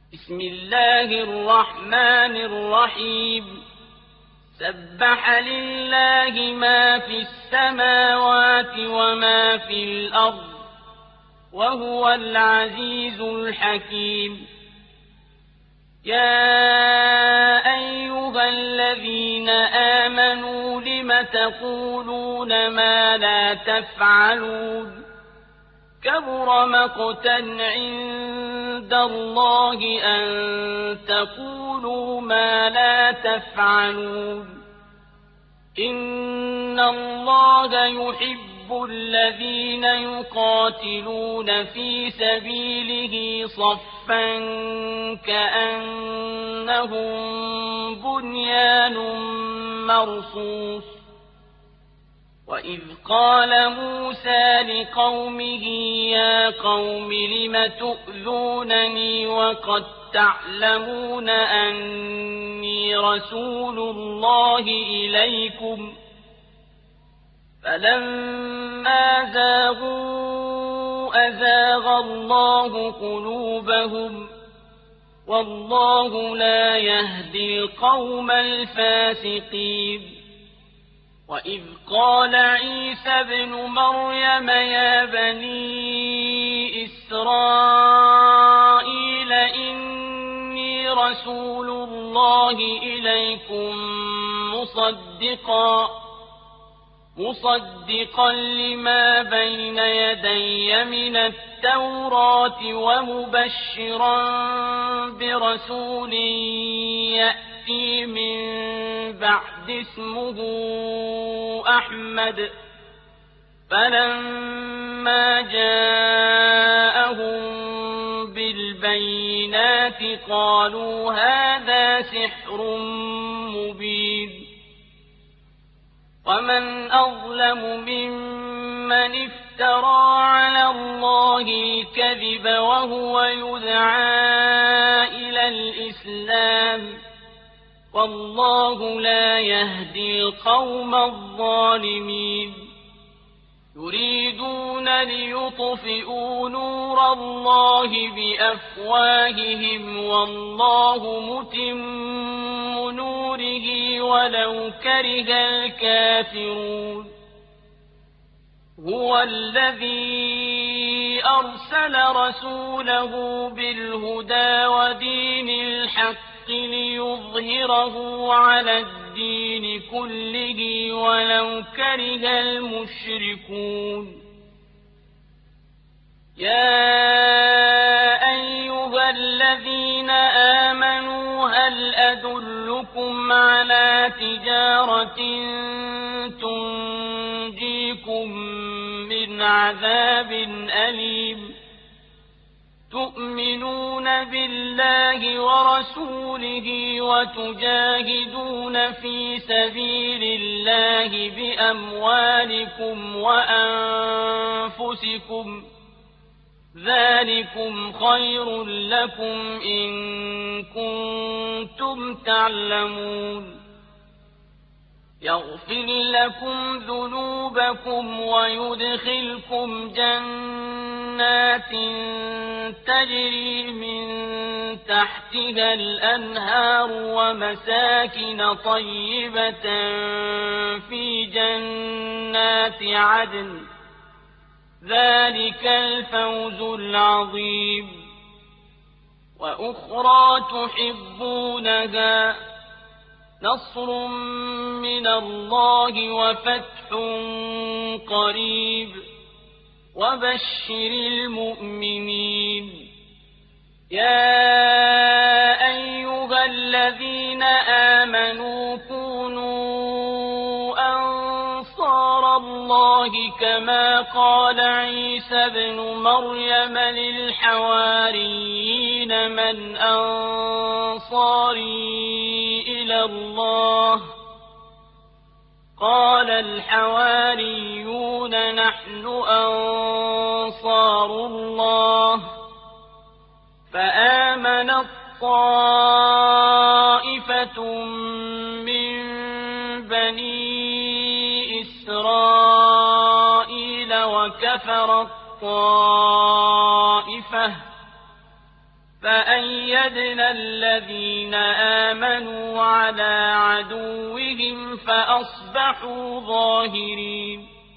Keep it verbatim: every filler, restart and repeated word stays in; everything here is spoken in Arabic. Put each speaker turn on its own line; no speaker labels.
بسم الله الرحمن الرحيم سبح لله ما في السماوات وما في الأرض وهو العزيز الحكيم يا أيها الذين آمنوا لم تقولون ما لا تفعلون كبر مقتا عند الله أن تقولوا ما لا تفعلون إن الله يحب الذين يقاتلون في سبيله صفا كأنهم بنيان مرصوص وإذ قال موسى لقومه يا قوم لم تؤذونني وقد تعلمون أني رسول الله إليكم فلما زاغوا أزاغ الله قلوبهم والله لا يهدي القوم الفاسقين وإذ قال عيسى ابن مريم يا بني إسرائيل إني رسول الله إليكم مصدقا مصدقا لما بين يدي من التوراة ومبشرا برسول يأتي من بعد اسمه أحمد فلما جاءهم بالبينات قالوا هذا سحر مبين ومن أظلم ممن افترى على الله الكذب وهو يدعى إلى الإسلام والله لا يهدي القوم الظالمين يريدون ليطفئوا نور الله بأفواههم والله متم نوره ولو كره الكافرون هو الذي أرسل رسوله بالهدى ودين الحق ليظهره على الدين كله ولو كره المشركون يا أيها الذين آمنوا هل أدلكم على تجارة تنجيكم من عذاب أليم تؤمنون بالله ورسوله وتجاهدون في سبيل الله بأموالكم وأنفسكم ذلكم خير لكم إن كنتم تعلمون يغفر لكم ذنوبكم ويدخلكم جنات تجري من تحتها الأنهار ومساكن طيبة في جنات عدن ذلك الفوز العظيم وأخرى تحبونها نصر من الله وفتح قريب وبشر المؤمنين يا أيها الذين آمنوا كونوا أنصار الله كما قال عيسى ابن مريم للحواريين من أنصاري إلى الله قال الحواريون نحن أنصار الله فآمنت طائفة من بني إسرائيل وكفرت طائفة فأيدنا الذين آمنوا على عدوهم فأصبحوا ظاهرين